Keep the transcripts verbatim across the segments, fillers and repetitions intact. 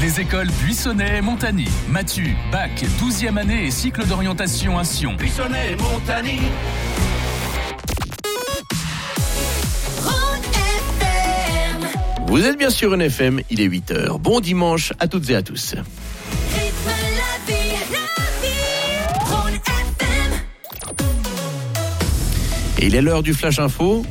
Les écoles Buissonnet et Montagny, Mathieu, bac, douzième année et cycle d'orientation à Sion. Buissonnet et Montagny. Vous êtes bien sur N F M, il est huit heures. Bon dimanche à toutes et à tous. Et il est l'heure du Flash Info.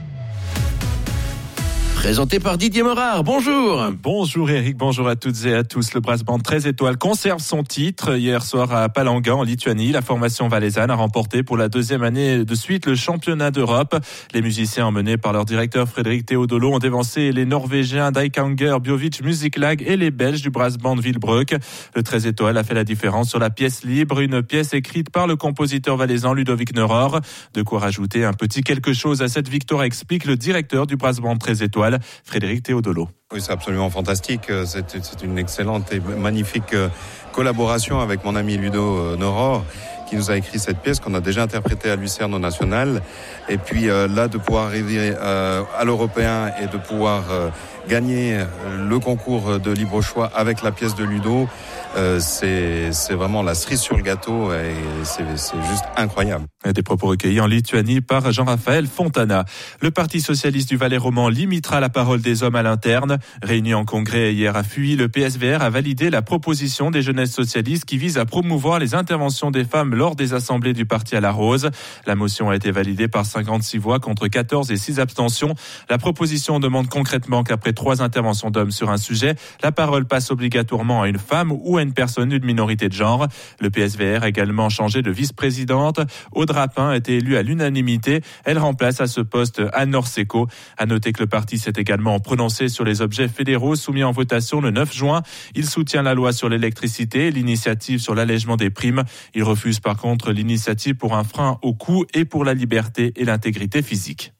Présenté par Didier Morard, bonjour. Bonjour Eric, bonjour à toutes et à tous. Le brass band treize étoiles conserve son titre. Hier soir à Palanga en Lituanie, la formation valaisanne a remporté pour la deuxième année de suite le championnat d'Europe. Les musiciens emmenés par leur directeur Frédéric Théodolo ont dévancé les Norvégiens Dijkanger, Bjovic, Musiclag et les Belges du brass band Villebreuk. Le treize étoiles a fait la différence sur la pièce libre, une pièce écrite par le compositeur valaisan Ludovic Neuror. De quoi rajouter un petit quelque chose à cette victoire, explique le directeur du brass band treize étoiles. Frédéric Théodolo. Oui, c'est absolument fantastique. C'est, c'est une excellente et magnifique collaboration avec mon ami Ludo Neuror, qui nous a écrit cette pièce qu'on a déjà interprétée à Lucerne au National. Et puis euh, là, de pouvoir arriver euh, à l'Européen et de pouvoir euh, gagner le concours de libre choix avec la pièce de Ludo, euh, c'est, c'est vraiment la cerise sur le gâteau et c'est, c'est juste incroyable. Des propos recueillis en Lituanie par Jean-Raphaël Fontana. Le Parti socialiste du Valais roman limitera la parole des hommes à l'interne. Réuni en congrès hier à Fuy, le P S V R a validé la proposition des jeunesses socialistes qui vise à promouvoir les interventions des femmes lors des assemblées du parti à la Rose. La motion a été validée par cinquante-six voix contre quatorze et six abstentions. La proposition demande concrètement qu'après trois interventions d'hommes sur un sujet, la parole passe obligatoirement à une femme ou à une personne d'une minorité de genre. Le P S V R a également changé de vice-présidente. Audrey Rapin a été élue à l'unanimité. Elle remplace à ce poste Anne Orseco. À noter que le parti s'est également prononcé sur les objets fédéraux soumis en votation le neuf juin. Il soutient la loi sur l'électricité, l'initiative sur l'allègement des primes. Il refuse par contre l'initiative pour un frein au coût et pour la liberté et l'intégrité physique.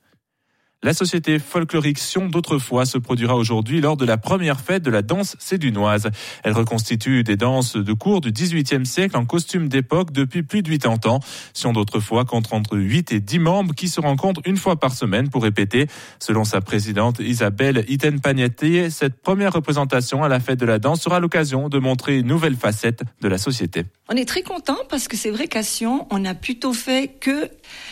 La société folklorique Sion d'autrefois se produira aujourd'hui lors de la première fête de la danse sédunoise. Elle reconstitue des danses de cour du dix-huitième siècle en costume d'époque depuis plus de quatre-vingts ans. Sion d'autrefois compte entre huit et dix membres qui se rencontrent une fois par semaine pour répéter. Selon sa présidente Isabelle Iten-Pagnetti, cette première représentation à la fête de la danse sera l'occasion de montrer une nouvelle facette de la société. On est très content parce que c'est vrai qu'à Sion, on a plutôt fait que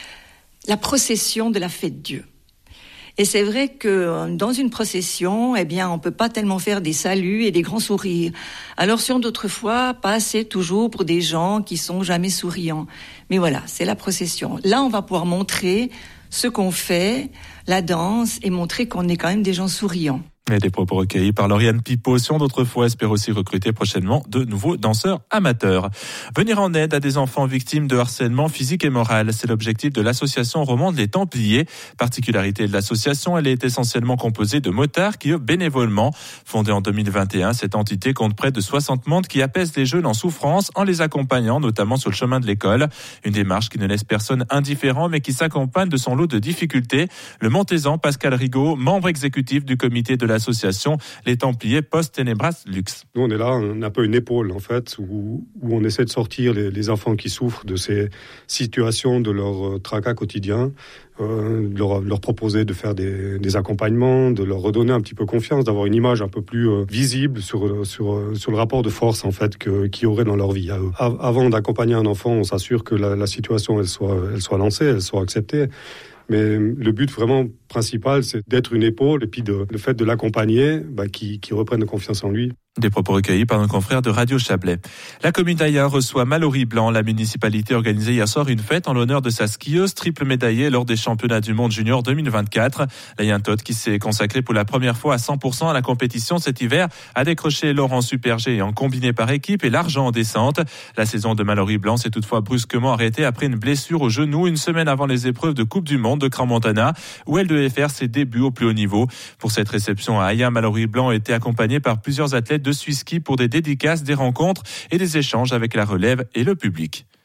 la procession de la fête Dieu. Et c'est vrai que dans une procession, eh bien, on peut pas tellement faire des saluts et des grands sourires. Alors, Sion d'autrefois passait toujours pour des gens qui sont jamais souriants. Mais voilà, c'est la procession. Là, on va pouvoir montrer ce qu'on fait, la danse, et montrer qu'on est quand même des gens souriants. Et des propos recueillis par Lauriane Pipo. Sion d'autrefois espère aussi recruter prochainement de nouveaux danseurs amateurs. Venir en aide à des enfants victimes de harcèlement physique et moral, c'est l'objectif de l'association romande Les Templiers. Particularité de l'association, elle est essentiellement composée de motards qui œuvrent bénévolement. Fondée en deux mille vingt et un, cette entité compte près de soixante membres qui apaisent les jeunes en souffrance en les accompagnant notamment sur le chemin de l'école. Une démarche qui ne laisse personne indifférent mais qui s'accompagne de son lot de difficultés. Le Montaisan Pascal Rigaud, membre exécutif du comité de l'association Les Templiers Post Ténébras Lux. Nous, on est là, on a un peu une épaule, en fait, où, où on essaie de sortir les, les enfants qui souffrent de ces situations, de leur tracas quotidien, euh, de leur, leur proposer de faire des, des accompagnements, de leur redonner un petit peu confiance, d'avoir une image un peu plus euh, visible sur, sur, sur le rapport de force, en fait, que, qu'ils auraient dans leur vie à eux. Avant d'accompagner un enfant, on s'assure que la, la situation, elle soit, elle soit lancée, elle soit acceptée. Mais le but vraiment principal, c'est d'être une épaule et puis de, le fait de l'accompagner, bah, qui, qui reprenne confiance en lui. Des propos recueillis par nos confrères de Radio Chablais. La commune d'Ayen reçoit Mallory Blanc. La municipalité organisait hier soir une fête en l'honneur de sa skieuse triple médaillée lors des championnats du monde junior deux mille vingt-quatre. La Yentote, qui s'est consacrée pour la première fois à cent pour cent à la compétition cet hiver, a décroché l'or en super G et en combiné par équipe et l'argent en descente. La saison de Mallory Blanc s'est toutefois brusquement arrêtée après une blessure au genou une semaine avant les épreuves de Coupe du Monde de Crans-Montana, où elle devait faire ses débuts au plus haut niveau. Pour cette réception à Ayen, Mallory Blanc était accompagnée par plusieurs athlètes de Suisse Ski pour des dédicaces, des rencontres et des échanges avec la relève et le public.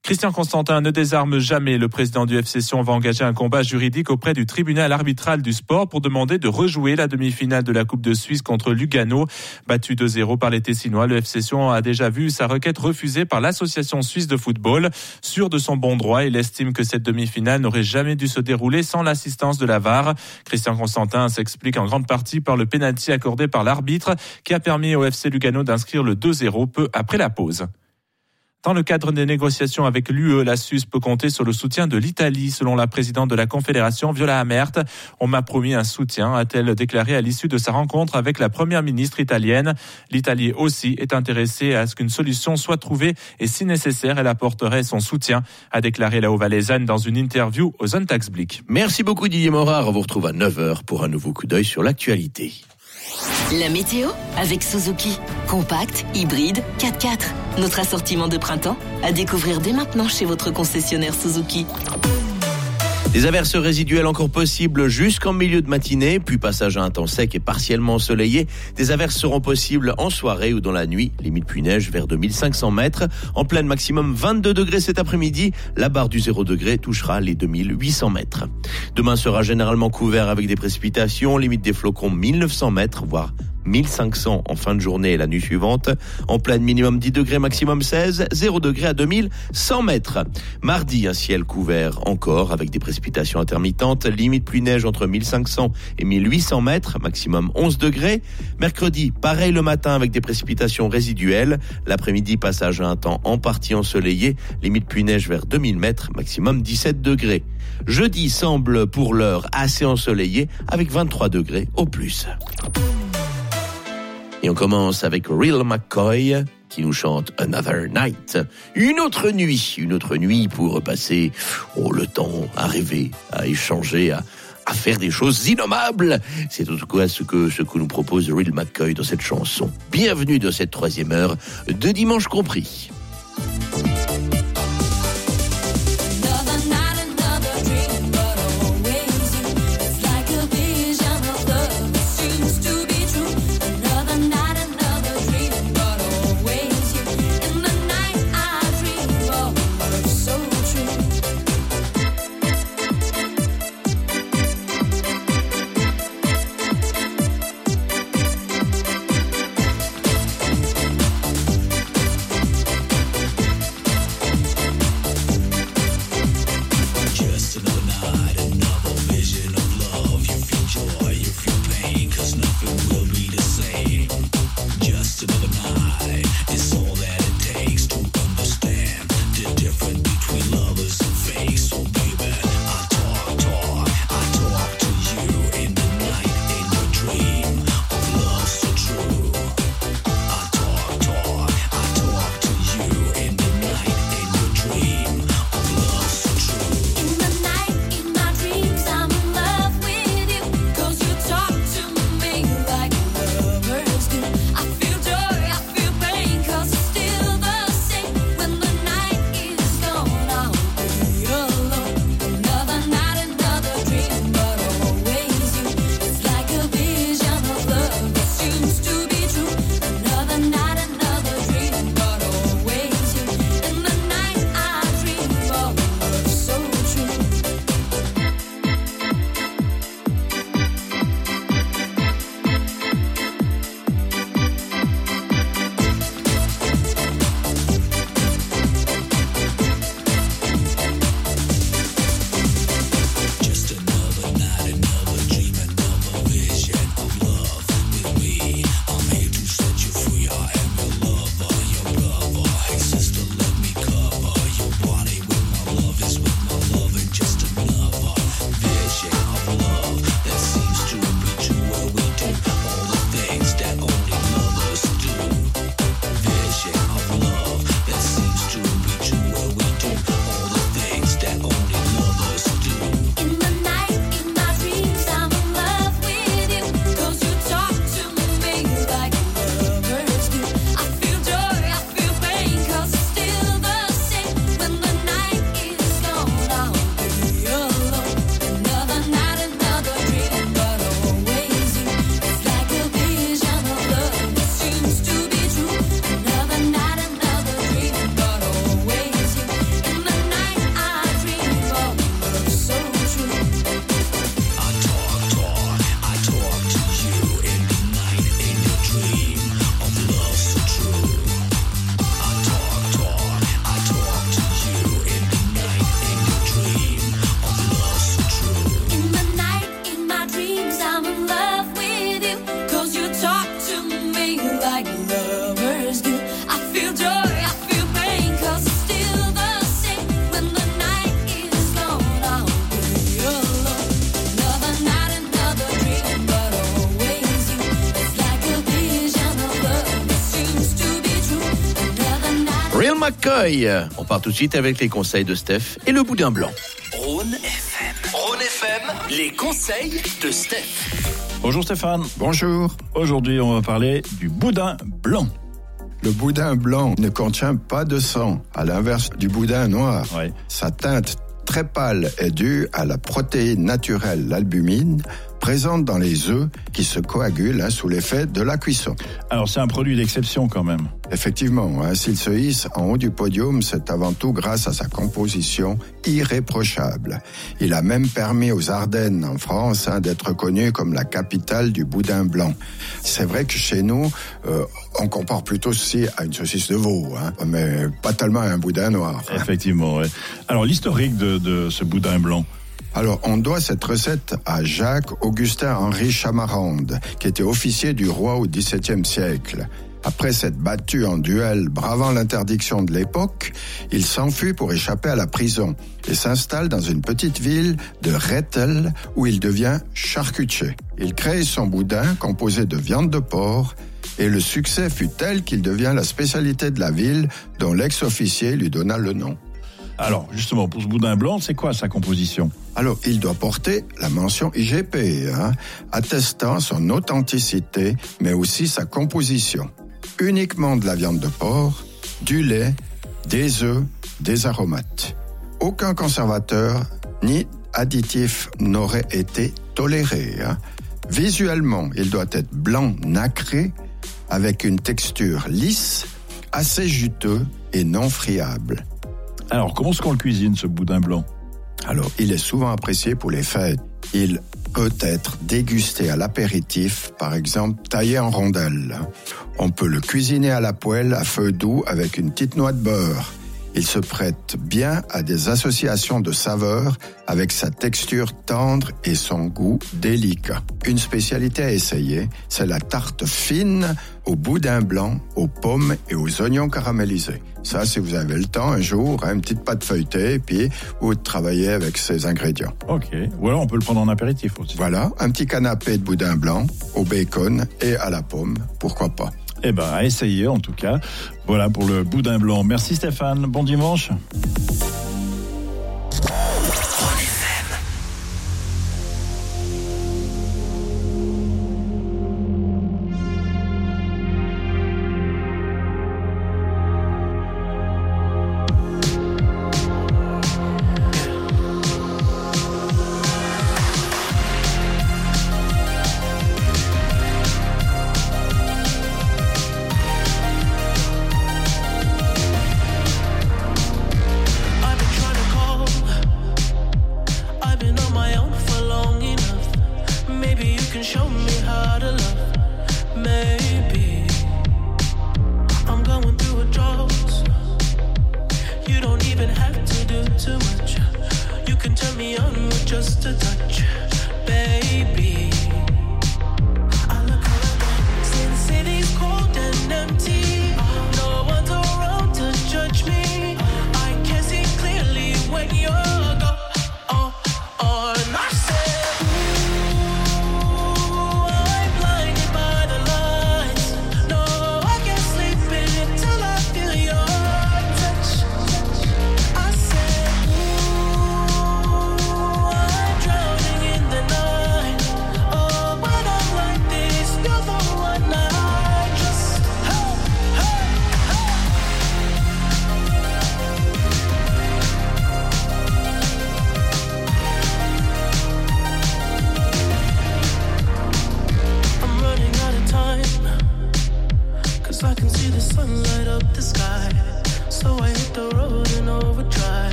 Christian Constantin ne désarme jamais. Le président du F C Sion va engager un combat juridique auprès du tribunal arbitral du sport pour demander de rejouer la demi-finale de la Coupe de Suisse contre Lugano. Battu deux zéro par les Tessinois, le F C Sion a déjà vu sa requête refusée par l'Association suisse de football. Sûr de son bon droit, il estime que cette demi-finale n'aurait jamais dû se dérouler sans l'assistance de la V A R. Christian Constantin s'explique en grande partie par le pénalty accordé par l'arbitre qui a permis au F C Lugano d'inscrire le deux zéro peu après la pause. Dans le cadre des négociations avec l'U E, la Suisse peut compter sur le soutien de l'Italie. Selon la présidente de la Confédération, Viola Amert, on m'a promis un soutien, a-t-elle déclaré à l'issue de sa rencontre avec la première ministre italienne. L'Italie aussi est intéressée à ce qu'une solution soit trouvée et si nécessaire, elle apporterait son soutien, a déclaré la Haut-Valaisanne dans une interview au Sonntagsblick. Merci beaucoup Didier Morard. On vous retrouve à neuf heures pour un nouveau coup d'œil sur l'actualité. La météo avec Suzuki. Compact, hybride, quatre-quatre. Notre assortiment de printemps à découvrir dès maintenant chez votre concessionnaire Suzuki. Des averses résiduelles encore possibles jusqu'en milieu de matinée, puis passage à un temps sec et partiellement ensoleillé. Des averses seront possibles en soirée ou dans la nuit, limite pluie neige vers deux mille cinq cents mètres. En pleine maximum vingt-deux degrés cet après-midi, la barre du zéro degré touchera les deux mille huit cents mètres. Demain sera généralement couvert avec des précipitations, limite des flocons mille neuf cents mètres, voire mille cinq cents en fin de journée et la nuit suivante. En pleine minimum dix degrés, maximum seize, zéro degré à deux mille cent mètres. Mardi, un ciel couvert encore avec des précipitations intermittentes. Limite pluie-neige entre mille cinq cents et mille huit cents mètres, maximum onze degrés. Mercredi, pareil le matin avec des précipitations résiduelles. L'après-midi, passage à un temps en partie ensoleillé. Limite pluie-neige vers deux mille mètres, maximum dix-sept degrés. Jeudi semble pour l'heure assez ensoleillé avec vingt-trois degrés au plus. Et on commence avec Real McCoy qui nous chante Another Night. Une autre nuit, une autre nuit pour passer oh, le temps à rêver, à échanger, à, à faire des choses innommables. C'est en tout cas ce que, ce que nous propose Real McCoy dans cette chanson. Bienvenue dans cette troisième heure de Dimanche compris. like lovers do. I feel joy, I feel pain, cause it's still the same. When the night is gone, I'll be alone. Another night, another dream, but always you. It's like a vision of love that seems to be true. Another night. Real McCoy. On part tout de suite avec les conseils de Steph et le boudin blanc. Rhône F M. Rhône F M, les conseils de Steph. Bonjour Stéphane. Bonjour. Aujourd'hui, on va parler du boudin blanc. Le boudin blanc ne contient pas de sang, à l'inverse du boudin noir. Ouais. Sa teinte très pâle est due à la protéine naturelle, l'albumine, présente dans les œufs qui se coagulent hein, sous l'effet de la cuisson. Alors, c'est un produit d'exception quand même. Effectivement, hein, s'il se hisse en haut du podium, c'est avant tout grâce à sa composition irréprochable. Il a même permis aux Ardennes, en France, hein, d'être connu comme la capitale du boudin blanc. C'est vrai que chez nous, euh, on compare plutôt ceci à une saucisse de veau, hein, mais pas tellement à un boudin noir. Hein. Effectivement, ouais. Alors, l'historique de, de ce boudin blanc. Alors, on doit cette recette à Jacques-Augustin Henri Chamarande, qui était officier du roi au dix-septième siècle. Après s'être battu en duel, bravant l'interdiction de l'époque, il s'enfuit pour échapper à la prison et s'installe dans une petite ville de Rethel où il devient charcutier. Il crée son boudin composé de viande de porc et le succès fut tel qu'il devient la spécialité de la ville dont l'ex-officier lui donna le nom. Alors, justement, pour ce boudin blanc, c'est quoi sa composition ? Alors, il doit porter la mention I G P, hein, attestant son authenticité, mais aussi sa composition. Uniquement de la viande de porc, du lait, des œufs, des aromates. Aucun conservateur ni additif n'aurait été toléré. Hein. Visuellement, il doit être blanc nacré, avec une texture lisse, assez juteux et non friable. Alors, comment est-ce qu'on le cuisine, ce boudin blanc ? Alors, il est souvent apprécié pour les fêtes. Il peut être dégusté à l'apéritif, par exemple taillé en rondelles. On peut le cuisiner à la poêle à feu doux avec une petite noix de beurre. Il se prête bien à des associations de saveurs avec sa texture tendre et son goût délicat. Une spécialité à essayer, c'est la tarte fine au boudin blanc, aux pommes et aux oignons caramélisés. Ça, si vous avez le temps, un jour, hein, une petite pâte feuilletée, et puis vous travaillez avec ces ingrédients. Ok. Ou alors on peut le prendre en apéritif aussi. Voilà, un petit canapé de boudin blanc au bacon et à la pomme, pourquoi pas. Eh ben, à essayer en tout cas. Voilà pour le boudin blanc. Merci Stéphane. Bon dimanche.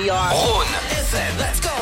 we are. Rhône F M, let's go.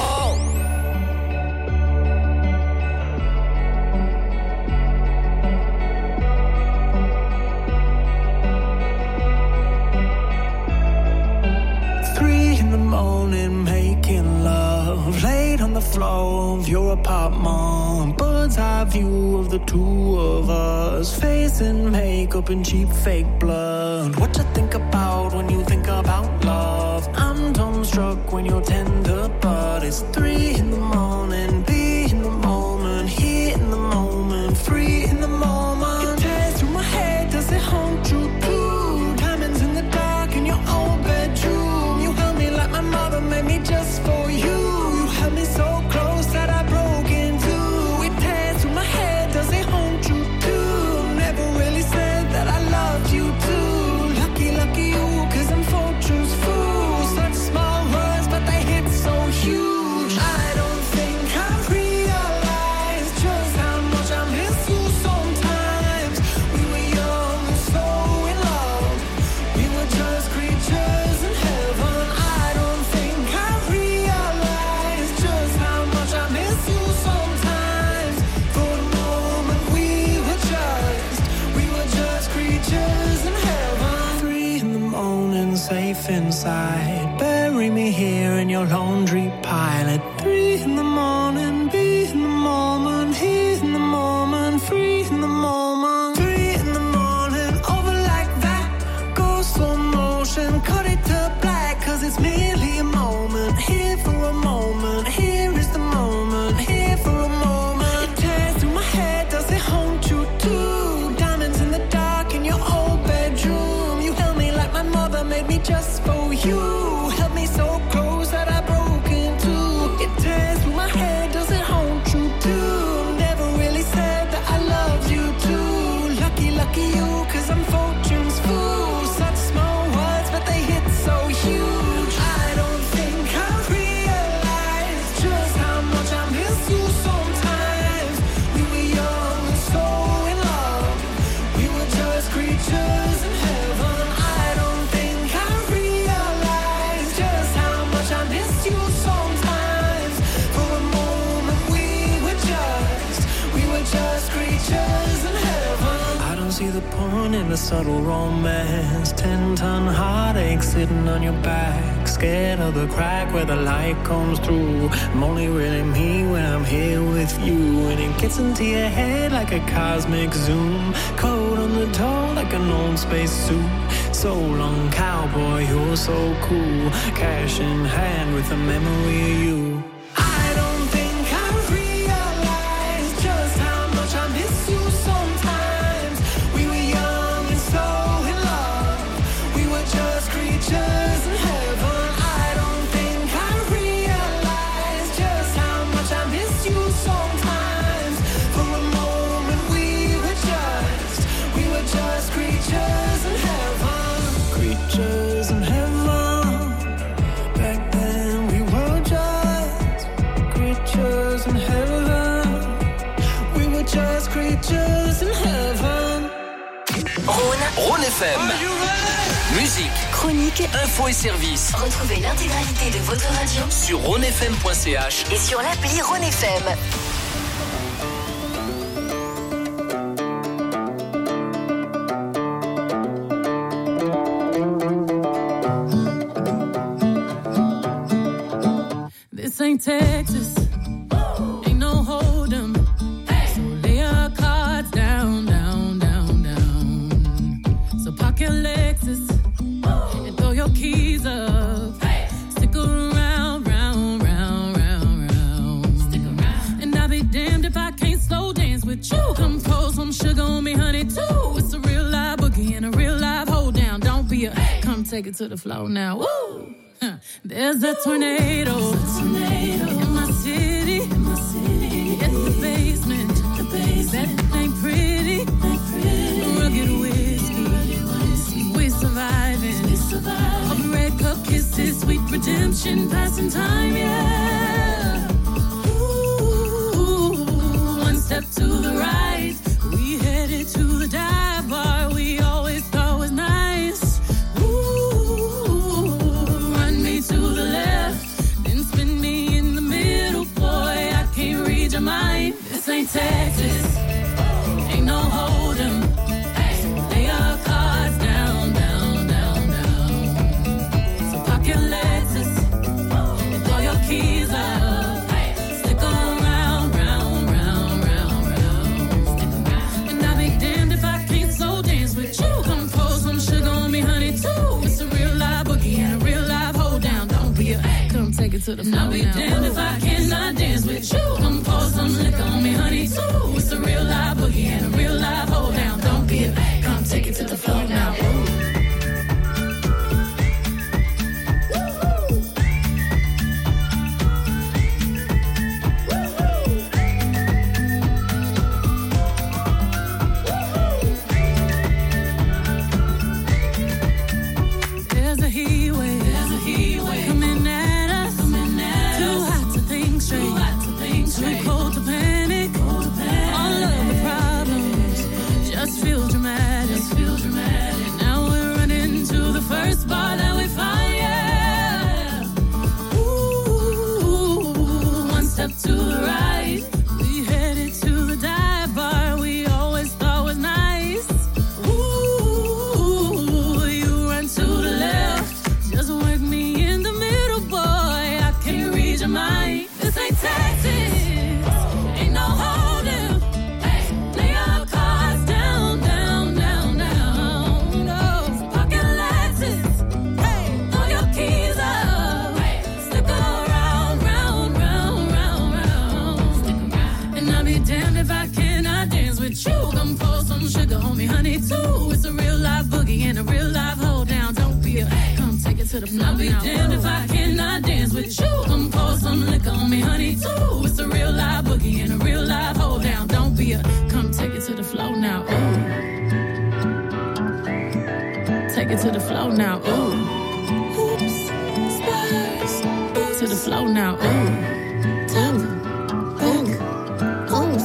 Three in the morning, making love, laid on the floor of your apartment. Bird's eye view of the two of us, facing makeup and cheap fake blood. What you think about when you think about love? I'm dumbstruck when you're tender, but it's three in the morning, be in the moment, here in the moment, free in the moment. It tears through my head, does it haunt you too? Diamonds in the dark in your own bedroom. You held me like my mother made me just for you. You held me so close that I broke in two. It tears through my head, does it haunt you too? Never really said that I loved you too. Lucky, lucky you, cause I'm fortune's fool. Such small words, but they hit so huge. I don't think I've realized just how much I miss you sometimes. We were young and so in love. We were just creatures in heaven. I don't think I've realized just how much I miss you sometimes. For a moment we were just, we were just creatures in heaven. Three in the morning, safe inside. Bury me here in your laundry pile. At three in the morning, be in the moment, here in the moment, free in the moment. Three in the morning, over like that. Go slow motion, cut it to black, cause it's merely a moment. Here for a moment, here is the moment, here for a moment. It tears through my head, does it haunt you too? Diamonds in the dark in your old bedroom. You held me like my mother made me just for you. Held me so close that I broke in two. It tears through my head, does it haunt you too? Never really said that I loved you too. Lucky, lucky you, cause I'm fortune's fool. Such small words, but they hit so huge. I don't think I've realized just how much I miss you sometimes. We were young and so in love. We were just creatures in heaven. I don't think I've realized just how much I miss you sometimes. For a moment we were just, we were just creatures in heaven. I don't see the point in the subtle romance. Ten ton heartache sitting on your back, scared of the crack where the light comes through. I'm only really me when I'm here with you, and it gets into your head like a cosmic zoom. Cold on the door like an old space suit. So long, cowboy, you're so cool. Cash in hand with a memory of you. I don't think I've realized just how much I miss you sometimes. We were young and so in love. We were just creatures in heaven. I don't think I've realized just how much I miss you sometimes. For a moment we were just, we were just creatures in heaven. Creatures in heaven. Back then we were just creatures in heaven. We were just creatures in heaven. Rhône, Rhône F M. Musique, Chronique, info et service retrouvez l'intégralité de votre radio sur rhône f m point c h. et sur l'appli Rhône F M. This ain't Texas, ain't no hold'em. So lay your cards down, down, down, down. So park your Lexus and throw your keys up. Stick around, round, round, round, round. Stick around. And I'll be damned if I can't slow dance with you. Come pour some sugar on me, honey, too. It's a real live boogie and a real live hold down. Don't be a, come take it to the floor now. Woo! Huh. There's a tornado, There's a tornado in my city, in my city. In the basement, the basement. That ain't pretty, ain't pretty. Rugged whiskey, rugged whiskey. We surviving, we surviving. All the red cup kisses, sweet redemption, passing time, yeah. Ooh, one step to the right, we headed to the dive bar we always thought was nice. Ooh, run me to the left. take it to the floor. I'll be damned if I cannot dance with you. Come pour some liquor on me, honey, too. It's a real live boogie and a real live hold down. Don't be a babe. Come take it to the floor now. Ooh. I'll be damned if I cannot dance with you. Come pour some liquor on me, honey, too. It's a real live boogie and a real live hold down. Don't be a, come take it to the floor now. Ooh. Take it to the floor now. Ooh. Oops, spurs, boots to the floor now. Ooh. Tap, back, oops.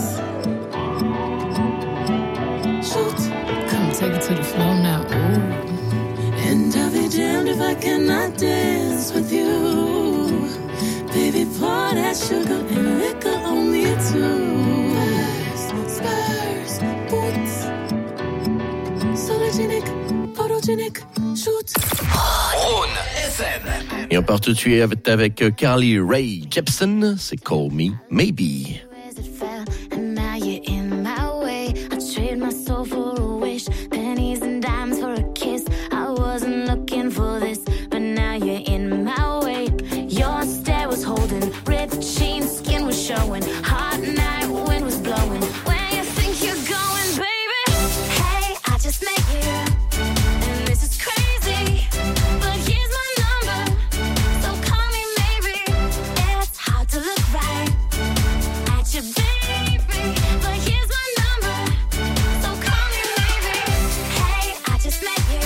Shoot, come take it to the floor now. Ooh. And I'll be damned if I cannot dance with you. Baby, pour that sugar and liquor on me too. Spurs, boots, sologenic, photogenic, shoot. Rhône F M. Et on part tout de suite avec, avec Carly Rae Jepsen. C'est Call Me Maybe. And now you're in my way. I trade my soul for a wish. Pennies and dimes for a kiss. I wasn't looking for this, but now you're in my way. Your stare was holding, ripped jeans, skin was showing. Hot night, wind was blowing. Where you think you're going, baby? Hey, I just met you, and this is crazy. But here's my number, so call me maybe. It's hard to look right at your baby, but here's my number, so call me maybe. Hey, I just met you.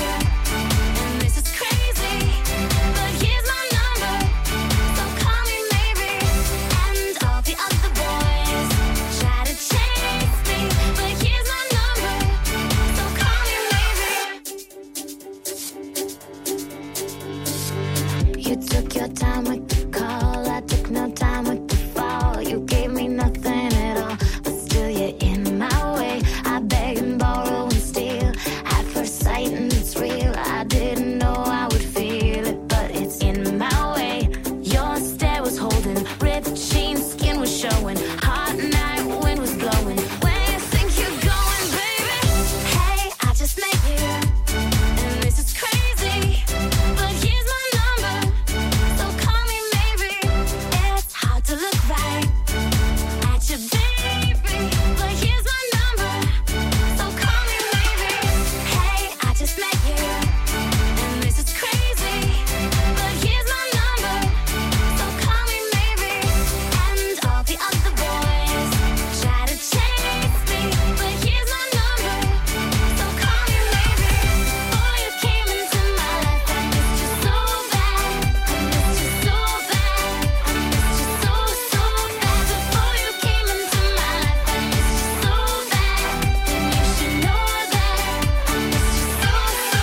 You took your time with the call, I took no time with the fall. You gave me nothing at all, but still you're in my way. I beg and borrow and steal at first sight, and it's real. I didn't know I would feel it, but it's in my way. Your stare was holding, ripped jeans, skin was showing. Hot night, wind was blowing. Where you think you're going, baby? Hey, I just met you, and this is crazy. But here's my number, so call me maybe. It's hard to look right at your baby, but here's my number, so call me maybe. Hey, I just met you, and this is crazy. But here's my number, so call me maybe. And all the other boys try to chase me, but here's my number, so call me maybe. Before you came into my life, I missed you so bad. I missed you so bad. I missed you so, so bad. Before you came into my life, I missed you so bad. And you should know that I missed you so,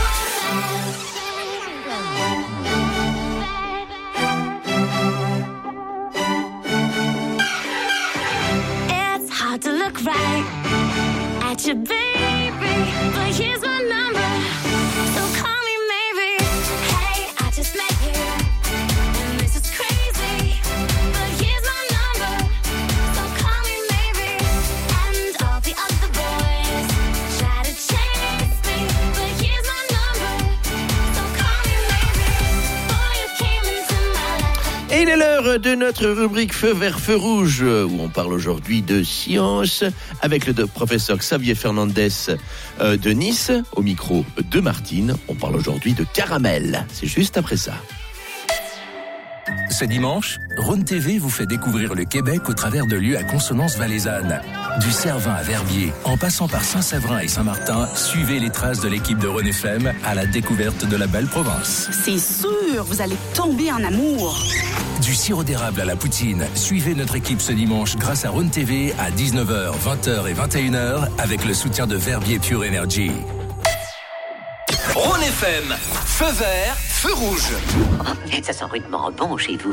so bad. It's hard to look right at your baby, but here's my number, so call me maybe. Hey, I just met you, and this is crazy. But here's my number, so call me maybe. And all the other boys try to chase me, but here's my number, so call me maybe. Before you came into my life. Et il est l'heure l'heure de notre rubrique Feu vert, feu rouge, où on parle aujourd'hui de science avec le professeur Xavier Fernandez euh, de Nice, au micro de Martine. On parle aujourd'hui de caramel. C'est juste après ça. Ce dimanche, Rhône T V vous fait découvrir le Québec au travers de lieux à consonance valaisanne. Du Cervin à Verbier, en passant par Saint-Séverin et Saint-Martin, suivez les traces de l'équipe de Rhône F M à la découverte de la belle province. C'est sûr, vous allez tomber en amour. Du sirop d'érable à la poutine, suivez notre équipe ce dimanche grâce à Rhône T V à dix-neuf heures, vingt heures et vingt et une heures avec le soutien de Verbier Pure Energy. Rhône F M, feu vert, feu rouge. Oh, ça sent rudement bon chez vous.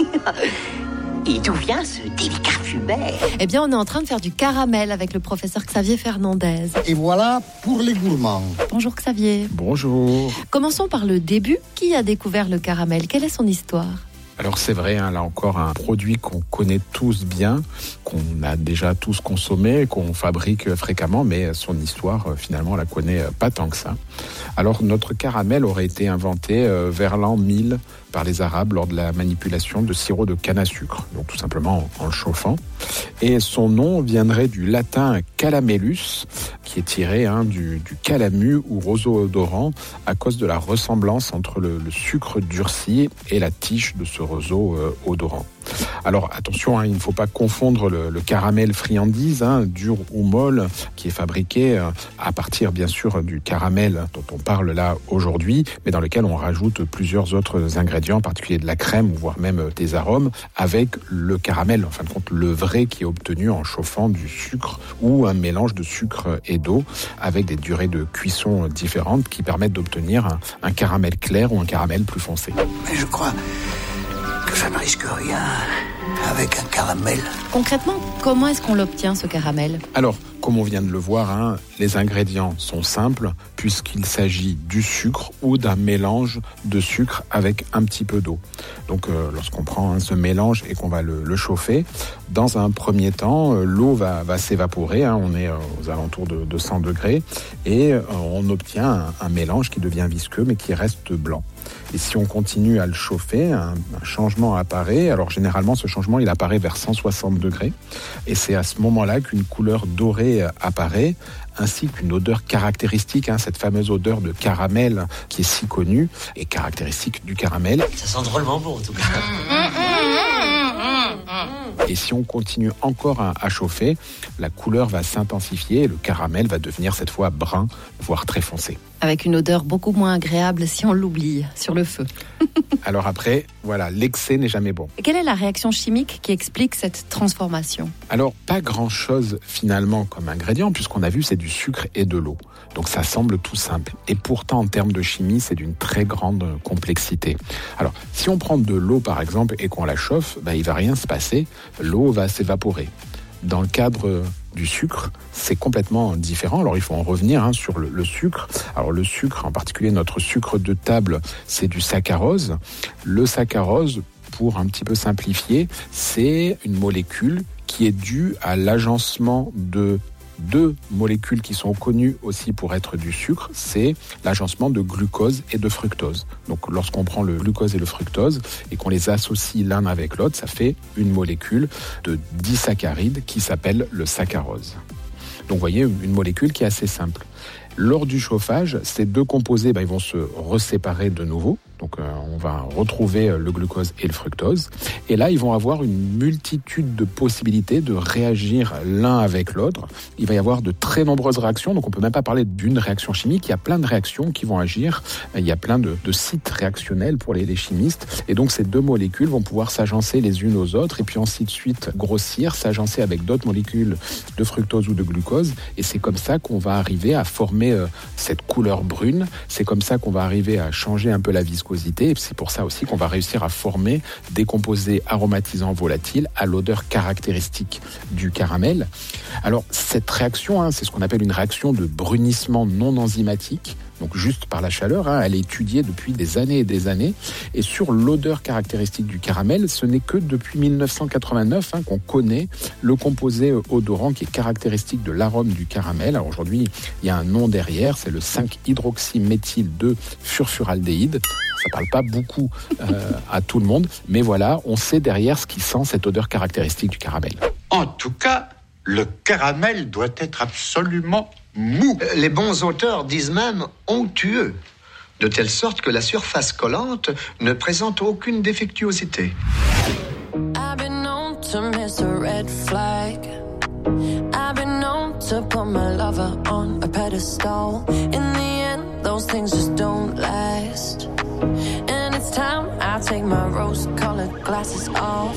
Et d'où vient ce délicat fumet? Eh bien, on est en train de faire du caramel avec le professeur Xavier Fernandez. Et voilà pour les gourmands. Bonjour Xavier. Bonjour. Commençons par le début. Qui a découvert le caramel? Quelle est son histoire? Alors c'est vrai, hein, là encore, un produit qu'on connaît tous bien, qu'on a déjà tous consommé, qu'on fabrique fréquemment, mais son histoire, finalement, on la connaît pas tant que ça. Alors notre caramel aurait été inventé euh, vers l'an mille par les Arabes lors de la manipulation de sirop de canne à sucre, donc tout simplement en, en le chauffant. Et son nom viendrait du latin calamellus, qui est tiré hein, du, du calamus ou roseau odorant, à cause de la ressemblance entre le, le sucre durci et la tige de ce roseau euh, odorant. Alors attention, hein, il ne faut pas confondre le, le caramel friandise, hein, dur ou molle, qui est fabriqué euh, à partir bien sûr du caramel dont on parle là aujourd'hui, mais dans lequel on rajoute plusieurs autres ingrédients, en particulier de la crème, voire même des arômes, avec le caramel, en fin de compte le vrai qui est obtenu en chauffant du sucre ou un mélange de sucre et d'eau, avec des durées de cuisson différentes qui permettent d'obtenir un, un caramel clair ou un caramel plus foncé. Mais je crois que ça ne risque rien avec un caramel. Concrètement, comment est-ce qu'on l'obtient, ce caramel? Alors, comme on vient de le voir, hein, les ingrédients sont simples puisqu'il s'agit du sucre ou d'un mélange de sucre avec un petit peu d'eau. Donc euh, lorsqu'on prend hein, ce mélange et qu'on va le, le chauffer, dans un premier temps, euh, l'eau va, va s'évaporer, hein, on est euh, aux alentours de, de cent degrés, et euh, on obtient un, un mélange qui devient visqueux mais qui reste blanc. Et si on continue à le chauffer, un, un changement apparaît. Alors généralement, ce changement, il apparaît vers cent soixante degrés. Et c'est à ce moment-là qu'une couleur dorée apparaît, ainsi qu'une odeur caractéristique, hein, cette fameuse odeur de caramel qui est si connue et caractéristique du caramel. Ça sent drôlement bon en tout cas. Et si on continue encore à, à chauffer, la couleur va s'intensifier et le caramel va devenir cette fois brun, voire très foncé. Avec une odeur beaucoup moins agréable si on l'oublie sur le feu. Alors après, voilà, l'excès n'est jamais bon. Et quelle est la réaction chimique qui explique cette transformation? Alors, pas grand-chose finalement comme ingrédient, puisqu'on a vu c'est du sucre et de l'eau. Donc ça semble tout simple. Et pourtant, en termes de chimie, c'est d'une très grande complexité. Alors, si on prend de l'eau par exemple et qu'on la chauffe, bah, il va rien se passer. L'eau va s'évaporer. Dans le cadre du sucre, c'est complètement différent. Alors il faut en revenir hein, sur le, le sucre. Alors le sucre, en particulier notre sucre de table, c'est du saccharose. Le saccharose, pour un petit peu simplifier, c'est une molécule qui est due à l'agencement de deux molécules qui sont connues aussi pour être du sucre, c'est l'agencement de glucose et de fructose. Donc lorsqu'on prend le glucose et le fructose et qu'on les associe l'un avec l'autre, ça fait une molécule de disaccharides qui s'appelle le saccharose. Donc vous voyez, une molécule qui est assez simple. Lors du chauffage, ces deux composés ben, ils vont se reséparer de nouveau. Donc euh, on va retrouver le glucose et le fructose. Et là, ils vont avoir une multitude de possibilités de réagir l'un avec l'autre. Il va y avoir de très nombreuses réactions. Donc on ne peut même pas parler d'une réaction chimique. Il y a plein de réactions qui vont agir. Il y a plein de, de sites réactionnels pour les, les chimistes. Et donc ces deux molécules vont pouvoir s'agencer les unes aux autres et puis ainsi de suite grossir, s'agencer avec d'autres molécules de fructose ou de glucose. Et c'est comme ça qu'on va arriver à former euh, cette couleur brune. C'est comme ça qu'on va arriver à changer un peu la viscosité. Et c'est pour ça aussi qu'on va réussir à former des composés aromatisants volatiles à l'odeur caractéristique du caramel. Alors cette réaction, hein, c'est ce qu'on appelle une réaction de brunissement non enzymatique. donc juste par la chaleur. Hein, elle est étudiée depuis des années et des années. Et sur l'odeur caractéristique du caramel, ce n'est que depuis mille neuf cent quatre-vingt-neuf hein, qu'on connaît le composé odorant qui est caractéristique de l'arôme du caramel. Alors aujourd'hui, il y a un nom derrière, c'est le cinq hydroxyméthyl deux furfuraldéhyde. Ça parle pas beaucoup euh, à tout le monde, mais voilà, on sait derrière ce qui sent cette odeur caractéristique du caramel. En tout cas, le caramel doit être absolument mou. Les bons auteurs disent même onctueux, de telle sorte que la surface collante ne présente aucune défectuosité. I've been known to miss a red flag. I've been known to put my lover on a pedestal. In the end, those things just don't last. And it's time I take my rose-colored glasses off.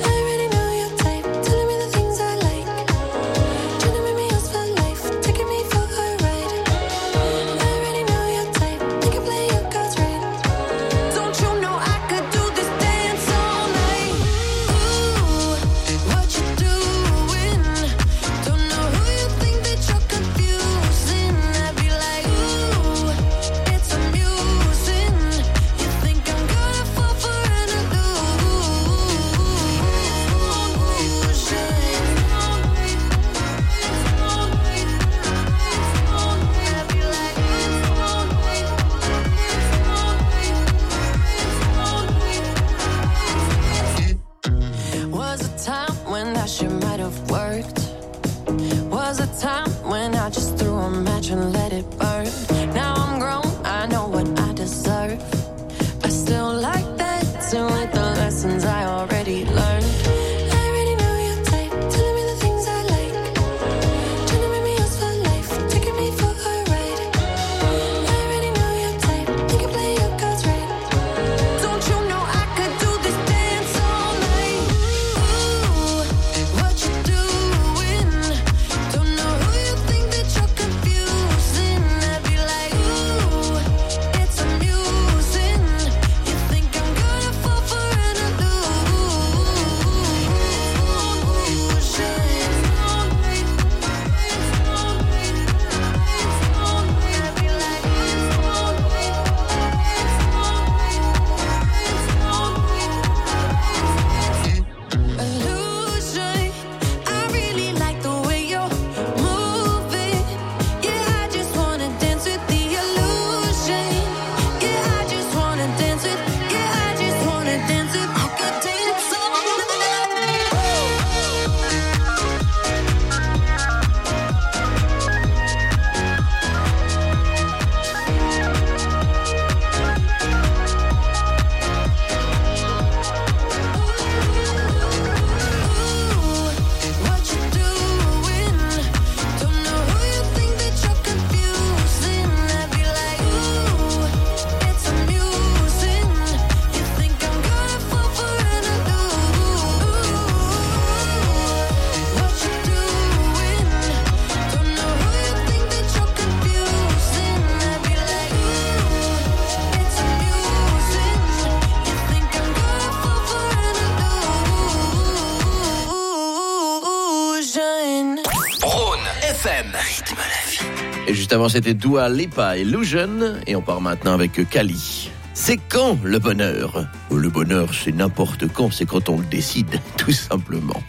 Et juste avant, c'était Dua Lipa, Illusion. Et on part maintenant avec Kali. C'est quand le bonheur? Le bonheur, c'est n'importe quand, c'est quand on le décide, tout simplement.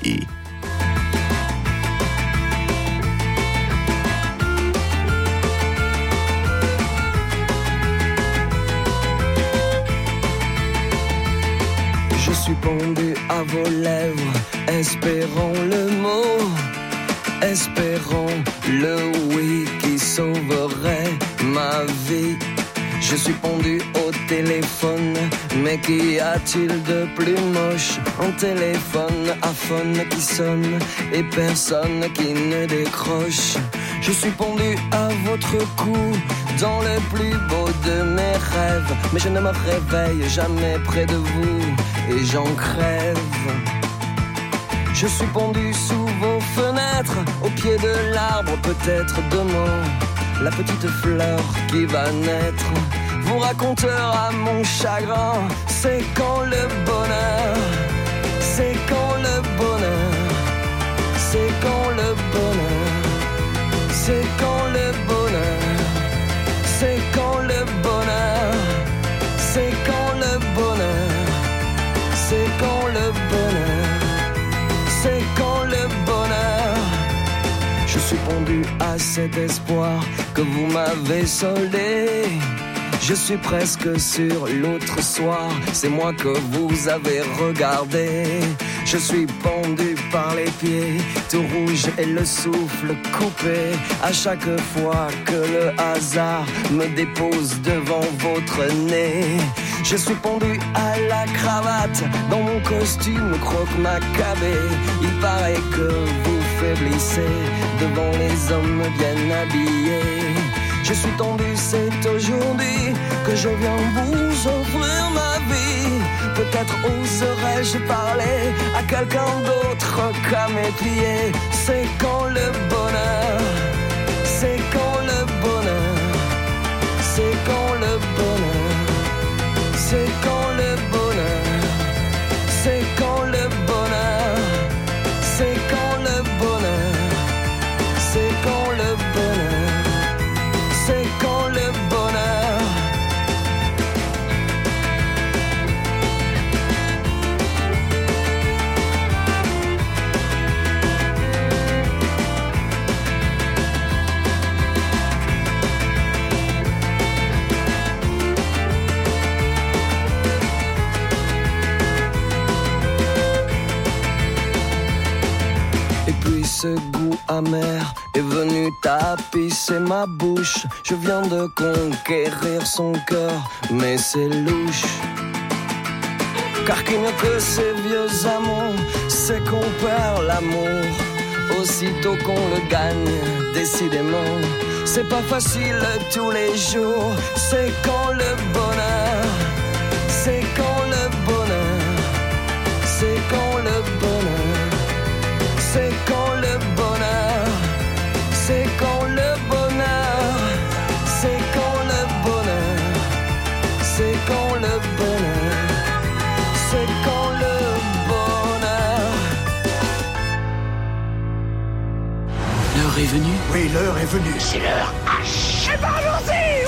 Je suis pendu à vos lèvres, espérant le mot, espérant le oui qui sauverait ma vie. Je suis pendu au téléphone, mais qu'y a-t-il de plus moche? Un téléphone à phone qui sonne et personne qui ne décroche. Je suis pendu à votre cou, dans le plus beau de mes rêves, mais je ne me réveille jamais près de vous et j'en crève. Je suis pendu sous vos fenêtres, au pied de l'arbre, peut-être demain, la petite fleur qui va naître vous racontera mon chagrin. C'est quand le bonheur, c'est quand le bonheur, c'est quand le bonheur, c'est quand le bonheur, c'est à cet espoir que vous m'avez soldé. Je suis presque sur l'autre soir, c'est moi que vous avez regardé. Je suis pendu par les pieds, tout rouge et le souffle coupé. À chaque fois que le hasard me dépose devant votre nez. Je suis pendu à la cravate, dans mon costume croque-macabé. Il paraît que vous faiblissez devant les hommes bien habillés. Je suis tendu, c'est aujourd'hui que je viens vous offrir ma vie. Peut-être oserais-je parler à quelqu'un d'autre qu'à mes pieds. C'est quand le bonheur, c'est quand le bonheur, c'est quand le bonheur, c'est quand le bonheur, c'est quand le bonheur, c'est quand le bonheur, c'est quand le bonheur. C'est quand le bonheur. Et puis ce goût amer est venu tapisser ma bouche. Je viens de conquérir son cœur, mais c'est louche. Car qu'il n'y a que ces vieux amants, c'est qu'on perd l'amour aussitôt qu'on le gagne, décidément. C'est pas facile tous les jours, c'est quand le bonheur, c'est quand le bonheur, c'est quand le bonheur, c'est quand le bonheur, c'est quand le bonheur, c'est quand le bonheur, c'est quand le bonheur, c'est quand le bonheur. L'heure est venue. Oui, l'heure est venue. C'est l'heure. Ah, c'est pas allons-y.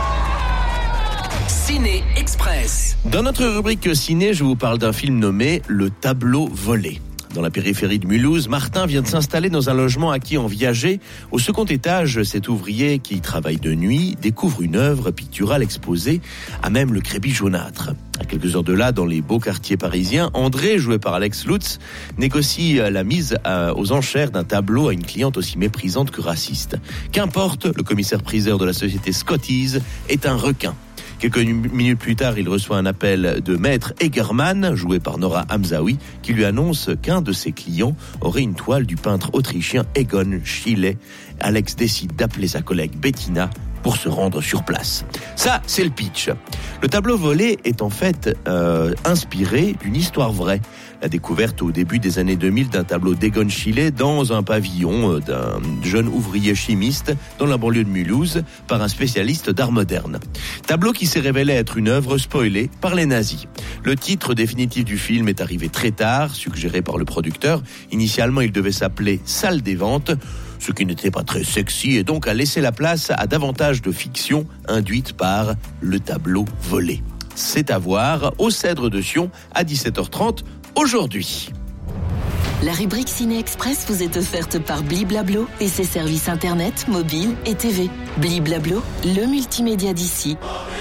Ciné Express. Dans notre rubrique ciné, je vous parle d'un film nommé Le Tableau volé. Dans la périphérie de Mulhouse, Martin vient de s'installer dans un logement acquis en Viager. Au second étage, cet ouvrier qui travaille de nuit découvre une œuvre picturale exposée à même le crépi jaunâtre. À quelques heures de là, dans les beaux quartiers parisiens, André, joué par Alex Lutz, négocie la mise aux enchères d'un tableau à une cliente aussi méprisante que raciste. Qu'importe, le commissaire-priseur de la société Scotties est un requin. Quelques minutes plus tard, il reçoit un appel de Maître Egerman, joué par Nora Hamzaoui, qui lui annonce qu'un de ses clients aurait une toile du peintre autrichien Egon Schiele. Alex décide d'appeler sa collègue Bettina pour se rendre sur place. Ça, c'est le pitch. Le tableau volé est en fait euh, inspiré d'une histoire vraie. La découverte au début des années deux mille d'un tableau d'Egon Schiele dans un pavillon d'un jeune ouvrier chimiste dans la banlieue de Mulhouse par un spécialiste d'art moderne. Tableau qui s'est révélé être une œuvre spoilée par les nazis. Le titre définitif du film est arrivé très tard, suggéré par le producteur. Initialement, il devait s'appeler Salle des ventes, ce qui n'était pas très sexy et donc a laissé la place à davantage de fiction induite par le tableau volé. C'est à voir au Cèdre de Sion à dix-sept heures trente aujourd'hui. La rubrique Ciné Express vous est offerte par Bliblablo et ses services internet, mobile et T V. Bliblablo, le multimédia d'ici.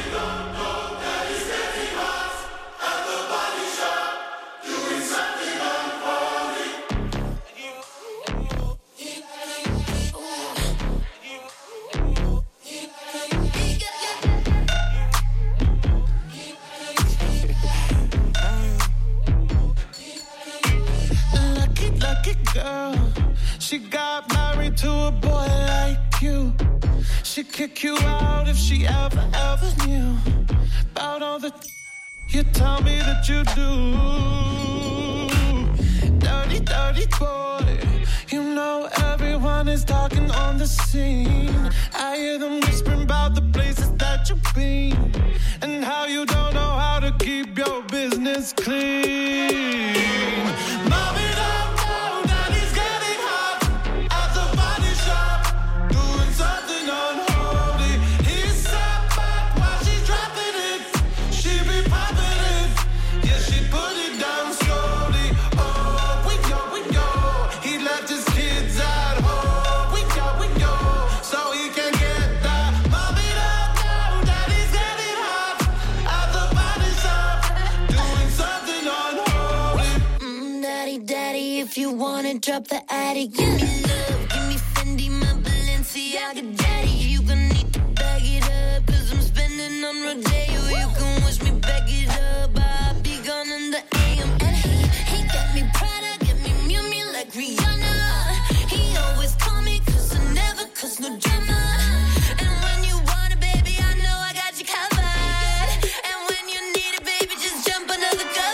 She got married to a boy like you. She'd kick you out if she ever, ever knew about all the you tell me that you do. Dirty, dirty boy. You know everyone is talking on the scene. I hear them whispering about the places that you've been and how you don't know how to keep your business clean. Mommy, we go, drop the attic. Give me love, give me Fendi, my Balenciaga daddy. You gon' need to bag it up, cause I'm spending on Rodeo. You can wish me back it up, I'll be gone in the A M. And he, he got me Prada, got me Miu Miu like Rihanna. He always call me cause I never cause no drama. And when you want it, baby, I know I got you covered. And when you need it, baby, just jump under the covers.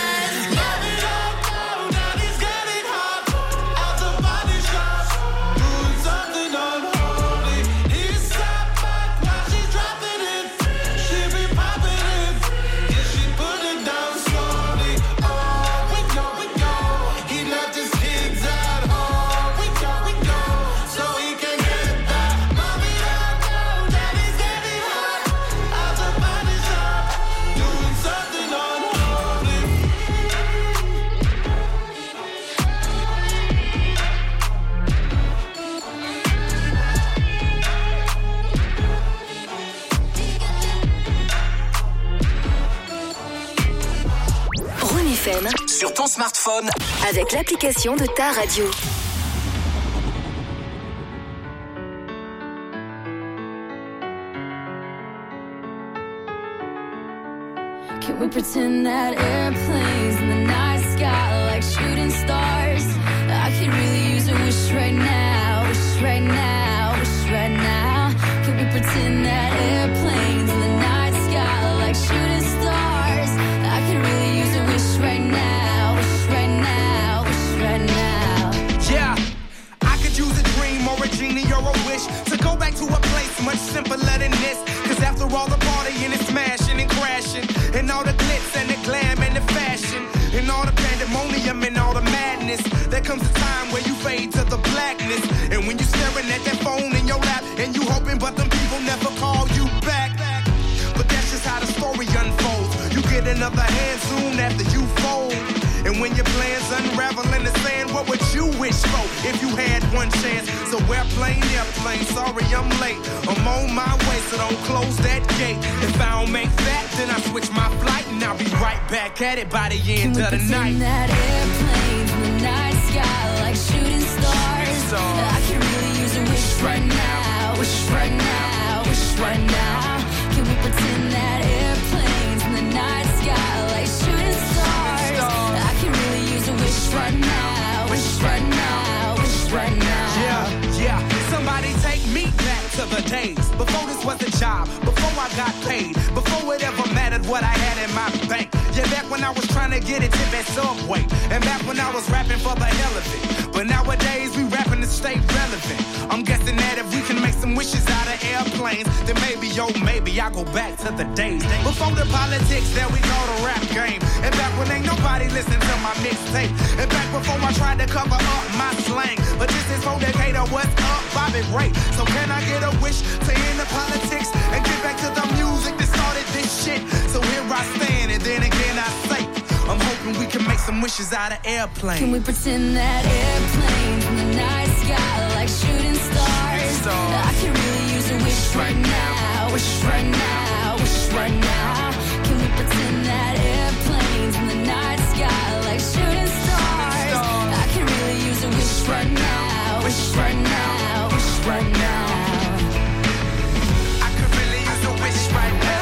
Sur ton smartphone, avec l'application de ta radio. Can we pretend that airplanes in the night sky like shooting stars? I could really use a wish right now, wish right now, wish right now. Can we pretend that airplanes in the night sky like shooting stars? I could really use a wish right now, wish right now, wish right now. Yeah, I could use a dream or a genie or a wish to go back to a place much simpler than this. Cause after all the partying and smashing and crashing, and all the glitz and the glam and the fashion, and all the pandemonium and all the madness, there comes a time where you fade to the blackness. And when you're staring at that phone in your lap, and you hoping but them people never call you back. But that's just how the story unfolds. You get another hand soon after you fold. And when your plans unravel in the sand, what would you wish for if you had one chance? So airplane, airplane, sorry I'm late. I'm on my way, so don't close that gate. If I don't make that, then I switch my flight, and I'll be right back at it by the end Can of the we night. pretend that airplanes in the night sky like shooting stars? I could really use a wish right now, wish right now, wish right now. Can we pretend that airplanes in the night sky like shooting stars? I could really use a wish right now, wish right now, wish right now. Yeah, yeah. Somebody take me back to the days before this was a job, before I got paid, before it ever mattered what I had in my bank. Yeah, back when I was trying to get a tip at Subway, and back when I was rapping for the hell of it. But nowadays we rapping to stay relevant. I'm guessing that if we can make some wishes out of airplanes, then maybe, yo, maybe I go back to the days before the politics that we call the rap game. And back when ain't nobody listened to my mixtape. And back before I tried to cover up my slang. But this is for Decatur, what's up, Bobby Ray? So can I get a wish to end the politics and get back to the music that started this shit? So here I stand, and then again I say, I'm hoping we can make some wishes out of airplanes. Can we pretend that airplanes in the night sky like shooting stars? I could really use a wish right now, wish right now, wish right now. Can we pretend that airplanes in the night sky like shooting stars? I could really use a wish right now, wish right now, wish right now. I could really use a wish right now.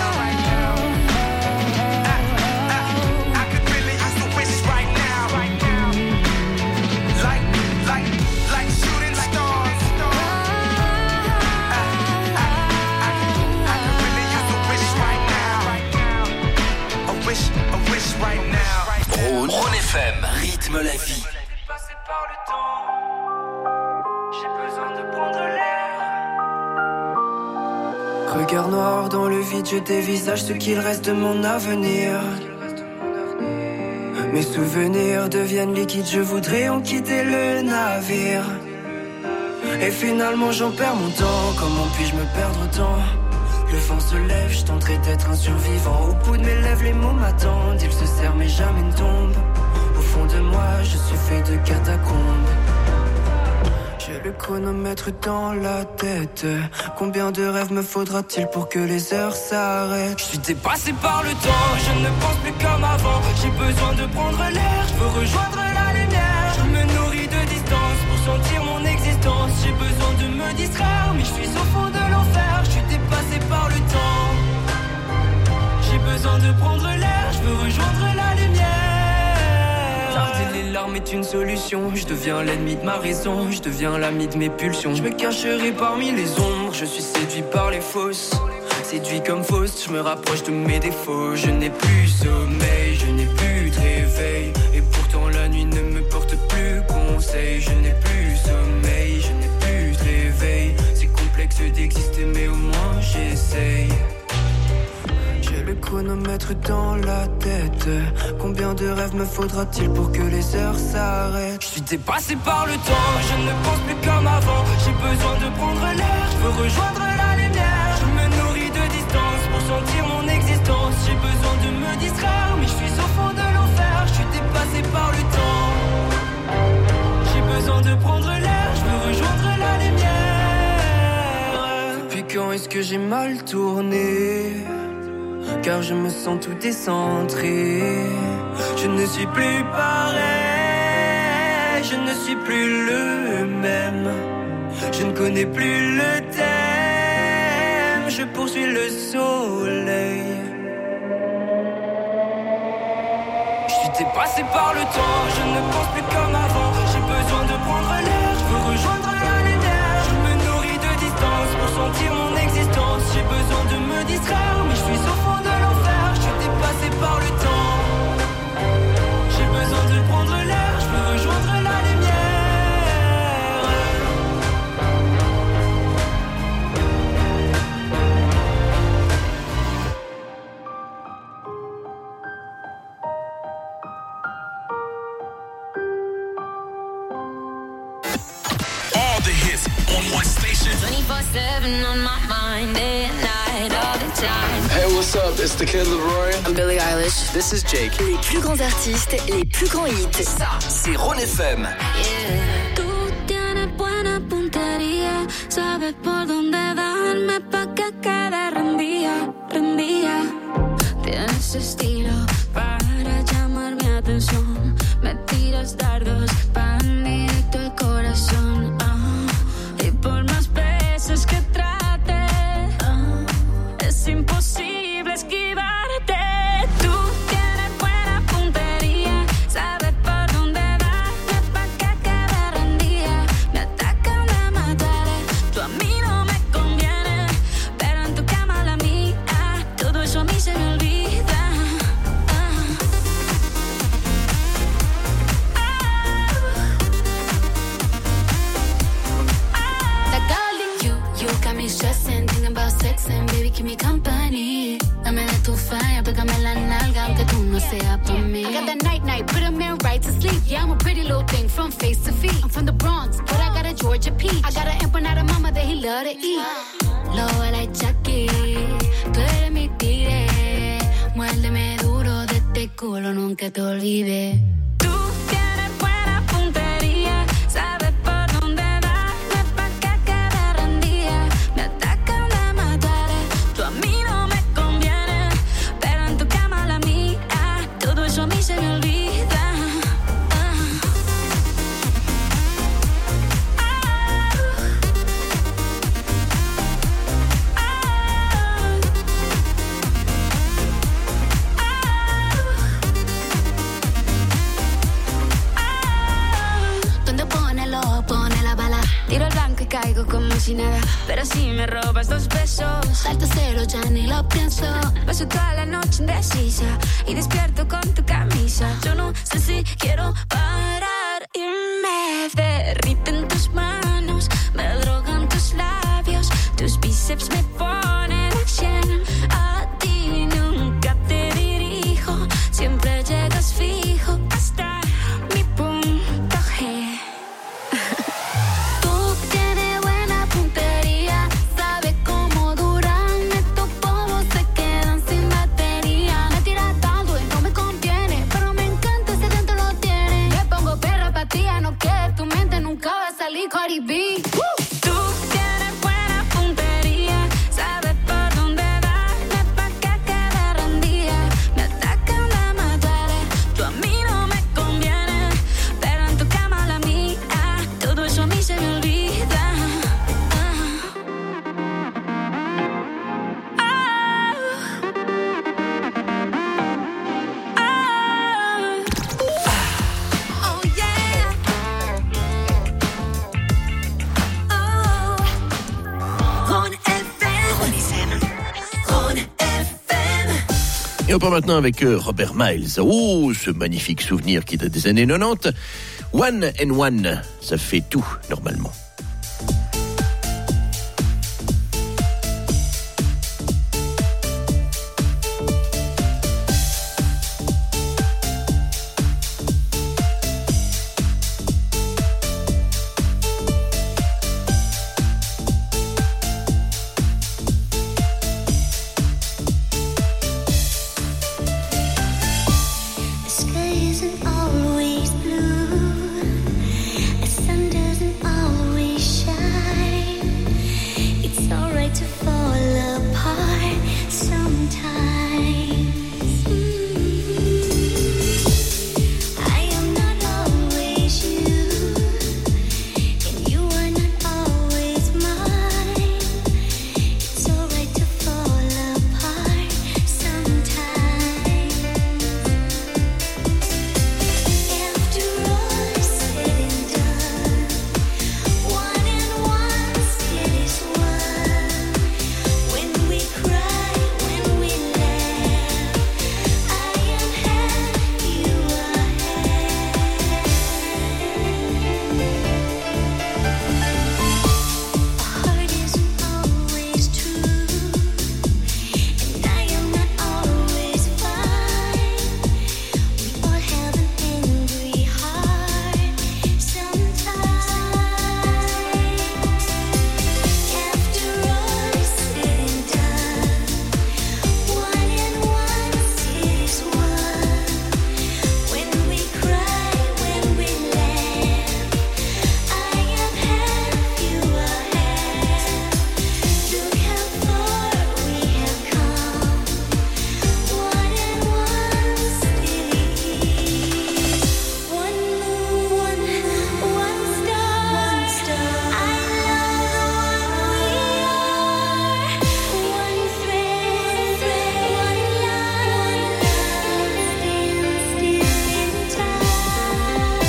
Rhône F M, rythme la vie. Regard noir dans le vide, je dévisage ce qu'il reste de mon avenir. Mes souvenirs deviennent liquides, je voudrais en quitter le navire. Et finalement j'en perds mon temps, comment puis-je me perdre autant? Le vent se lève, je tenterai d'être un survivant. Au bout de mes lèvres, les mots m'attendent. Ils se serrent mais jamais ne tombent. Au fond de moi, je suis fait de catacombes. J'ai le chronomètre dans la tête. Combien de rêves me faudra-t-il pour que les heures s'arrêtent? Je suis dépassé par le temps, je ne pense plus comme avant. J'ai besoin de prendre l'air, je veux rejoindre la lumière. Je me nourris de distance. distance. J'ai besoin de me distraire, mais je suis au fond de l'enfer. Je suis dépassé par le temps. J'ai besoin de prendre l'air, je veux rejoindre la lumière. Tarder les larmes est une solution. Je deviens l'ennemi de ma raison, je deviens l'ami de mes pulsions. Je me cacherai parmi les ombres, je suis séduit par les fausses. Séduit comme fausse, je me rapproche de mes défauts. Je n'ai plus sommeil, je n'ai plus de réveil. Et pourtant la nuit ne me porte plus conseil. Je n'ai plus sommeil, je n'ai plus de réveil. C'est complexe d'exister mais au moins j'essaye. J'ai le chronomètre dans la tête. Combien de rêves me faudra-t-il pour que les heures s'arrêtent? Je suis dépassé par le temps, je ne pense plus comme avant. J'ai besoin de prendre l'air, je veux rejoindre la lumière. Je me nourris de distance pour sentir mon existence. J'ai besoin de me distraire, mais je suis au fond de l'enfer. Je suis dépassé par le temps. J'ai besoin de prendre l'air, je veux rejoindre la lumière. Depuis quand est-ce que j'ai mal tourné? Car je me sens tout décentré. Je ne suis plus pareil, je ne suis plus le même. Je ne connais plus le thème, je poursuis le soleil. Je suis dépassé par le temps, je ne pense plus comme avant. J'ai besoin de prendre l'air, je veux rejoindre la lumière. Je me nourris de distance pour sentir mon existence. J'ai besoin de me distraire, mais je suis au fond de l'enfer. Je suis dépassé par le temps. J'ai besoin de prendre l'air, je veux rejoindre la lumière. All the hits on one station. twenty-four seven on my mind, day and night, all the time. Hey, what's up? It's the Kid Leroy. I'm Billie Eilish. This is Jake. Les plus grands artistes, les plus grands hits. Ça, c'est Ron F M. Tú tienes buena puntería, sabes por dónde darme pa' que quede rendida, rendida. Tienes estilo para llamar mi atención. Me tiras dardos pan directo al corazón. Ah, y por más veces que trate, ah, es imposible esquivarte. Tú tienes buena puntería, sabes por dónde darme pa' que quede rendida. Me atacan de matar, tú a mí no me conviene, pero en tu cama la mía, todo eso a mí se me olvida. Stressing, thinking about sex and baby, keep me company. Dame de tu fire, pégame la nalga, aunque tú no seas por mí. I got that night night, put a man right to sleep. Yeah, I'm a pretty little thing from face to feet. I'm from the Bronx, but I got a Georgia peach. I got an empanada mama that he love to eat. Low like Chucky, tú eres mi tigre. Muérdeme duro de este culo, nunca te olvides. Tú tienes buena puntería, sabes por dónde darme pa' que quede rendida. Me atacan de matar, tú a mí no me conviene, pero en tu cama la mía, todo eso a mí se me olvida. Tiro el blanco y caigo como si nada, pero si me robas dos besos, salto cero, ya ni lo pienso. Paso toda la noche indecisa y despierto con tu camisa. Yo no sé si quiero parar y me derriten tus manos, me drogan tus labios, tus bíceps me ponen a cien. A ti nunca te dirijo, siempre llegas fijo hasta mi punto G. No que tu mente nunca va a Et on part maintenant avec euh, Robert Miles. Oh, ce magnifique souvenir qui date des années quatre-vingt-dix. One and One, ça fait tout normalement. The sky isn't always blue. The sun doesn't always shine. It's alright to fall apart sometimes. I am not always you, and you are not always mine. It's alright to fall apart sometimes. After all is said and done, one and one still is one. When we cry, when we laugh, I am half, you are half. A heart isn't always true, and I am not always fine. We all have an angry heart sometimes. After all is said and done, one and one still is one. When we cry, when we laugh, I am half, you are half. Look how far we have come. One and one still is. One moon, one, one star. I love the one we are. One thread, one line, still, still in time.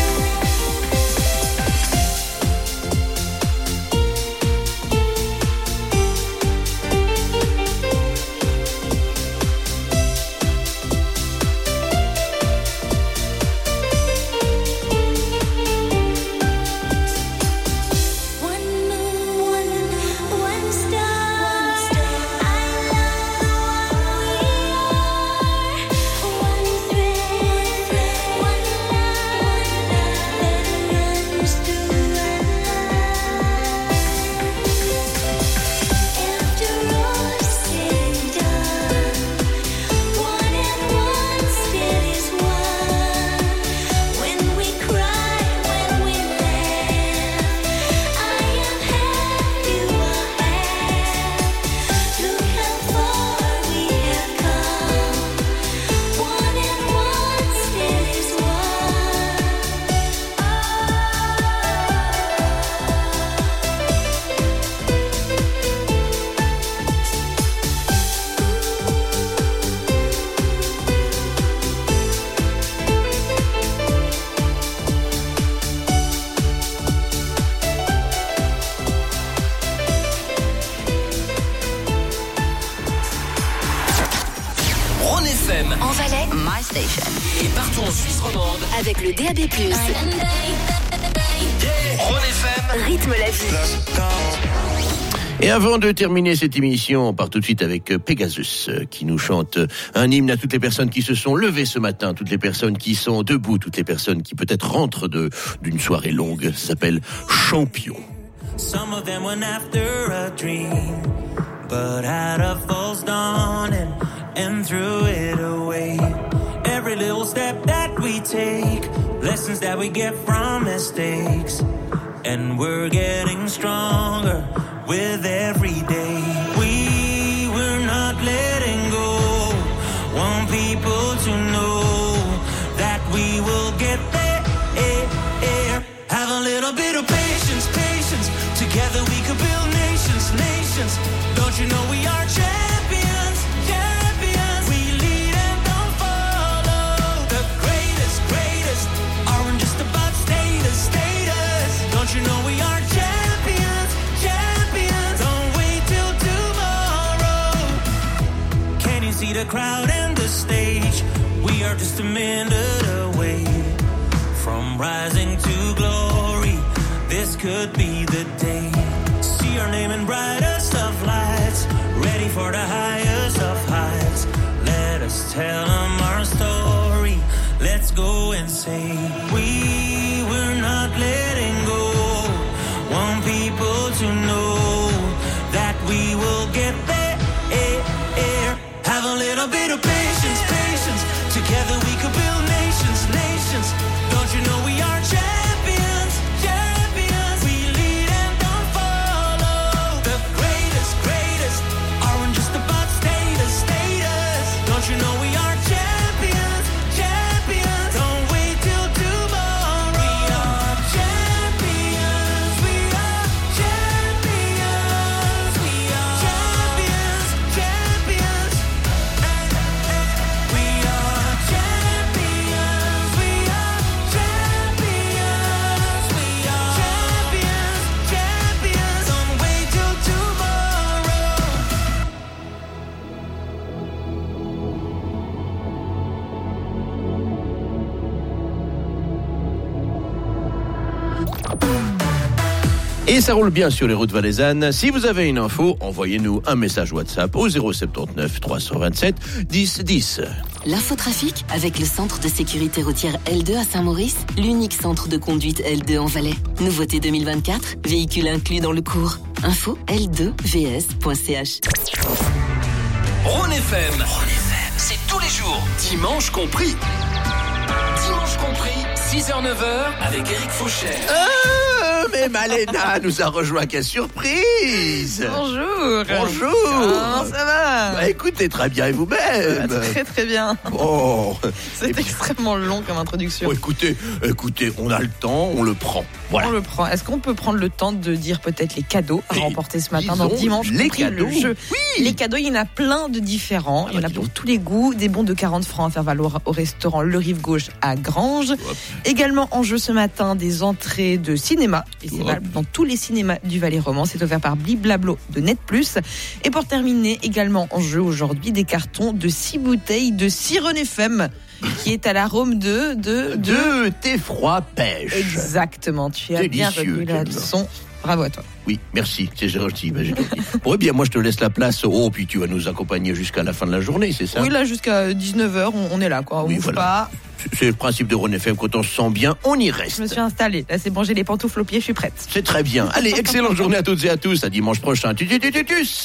One moon, one, one star. I love the one we are. One thread, one line that runs through our lives. After all is said and done, one and one still is one. When we cry, when we laugh, I am half, you are half. Look how far we have come. One and one still is Rhône F M. En Valais, My Station. Et partout en Suisse romande. Avec le D A B plus. Rhône F M. Rythme la vie. Et avant de terminer cette émission, on part tout de suite avec Pegasus euh, qui nous chante un hymne à toutes les personnes qui se sont levées ce matin, toutes les personnes qui sont debout, toutes les personnes qui peut-être rentrent de d'une soirée longue. Ça s'appelle Champion. Some of them went after a dream, but had a false dawn and, and threw it away. Every little step that we take, lessons that we get from mistakes, and we're getting stronger with every day. We were not letting go. Want people to know that we will get there. Have a little bit of patience, patience. Together we could build nations, nations. Don't you know we are champions, champions? We lead and don't follow. The greatest, greatest aren't just about status, status. Don't you know we are champions, champions? Don't wait till tomorrow. Can you see the crowd and the the stage. We are just a minute away from rising to glory. This could be the day. See our name in brightest of lights, ready for the highest of heights. Let us tell them our story. Let's go and say we were not letting go. Want people to know that we will get there. Have a little bit of patience, patience. Together we could build nations, nations. Don't you know we are champions, champions. We lead and don't follow. The greatest, greatest aren't just about status, status. Don't you know we are champions, champions. Don't wait till tomorrow. We are champions, we are champions. We are champions, champions. We are champions, we are champions. We are champions, champions. Don't wait till tomorrow. Et ça roule bien sur les routes valaisannes. Si vous avez une info, envoyez-nous un message WhatsApp au zéro soixante-dix-neuf trois cent vingt-sept dix dix. L'infotrafic avec le centre de sécurité routière L deux à Saint-Maurice, l'unique centre de conduite L deux en Valais. Nouveauté deux mille vingt-quatre, véhicule inclus dans le cours. Info L deux V S point C H. Rhône F M. Rhône F M, c'est tous les jours, dimanche compris. Dimanche compris, six heures neuf heures avec Eric Faucher. Ah, mais Malena nous a rejoint, quelle surprise! Bonjour! Bonjour! Comment ça va? Bah écoutez, très bien, et vous-même? Ah, très très bien. Oh. C'est puis... extrêmement long comme introduction. Oh, écoutez, écoutez, on a le temps, on le prend. Voilà. On le prend. Est-ce qu'on peut prendre le temps de dire peut-être les cadeaux à et remporter ce matin dans Dimanche les compris, cadeaux. Le jeu. Oui. Les cadeaux, il y en a plein de différents. Ah, il y en a pour donc. tous les goûts. Des bons de quarante francs à faire valoir au restaurant Le Rive Gauche à Granges. Hop. Également en jeu ce matin, des entrées de cinéma. Et c'est valable dans tous les cinémas du Valais Roman. C'est offert par Bliblablo de Net Plus. Et pour terminer, également en jeu aujourd'hui, des cartons de six bouteilles de Sirène F M. Qui est à l'arôme de de, de... de thé froid pêche. Exactement, tu as Délicieux, bien retenu la leçon. Bravo à toi. Oui, merci, c'est gentil. Ben, j'ai compris. Bon, eh bien, moi, je te laisse la place. Oh, puis tu vas nous accompagner jusqu'à la fin de la journée, c'est ça? Oui, là, jusqu'à dix-neuf heures, on, on est là, quoi. On oui, bouge voilà. pas. C'est le principe de Rhône F M, quand on se sent bien, on y reste. Je me suis installée. Là, c'est bon, j'ai les pantoufles aux pieds, je suis prête. C'est très bien. Allez, excellente journée à toutes et à tous. À dimanche prochain. Tutus, tutus.